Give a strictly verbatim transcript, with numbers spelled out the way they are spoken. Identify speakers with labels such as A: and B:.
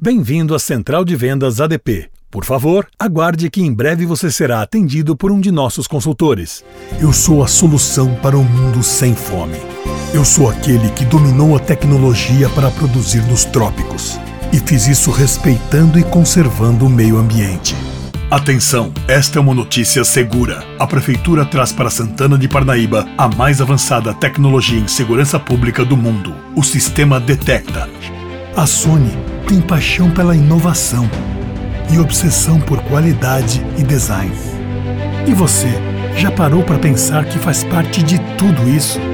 A: Bem-vindo à Central de Vendas A D P. Por favor, aguarde que em breve você será atendido por um de nossos consultores.
B: Eu sou a solução para um mundo sem fome. Eu sou aquele que dominou a tecnologia para produzir nos trópicos. E fiz isso respeitando e conservando o meio ambiente. Atenção, esta é uma notícia segura. A Prefeitura traz para Santana de Parnaíba a mais avançada tecnologia em segurança pública do mundo, o sistema Detecta. A Sony tem paixão pela inovação e obsessão por qualidade e design. E você, já parou para pensar que faz parte de tudo isso?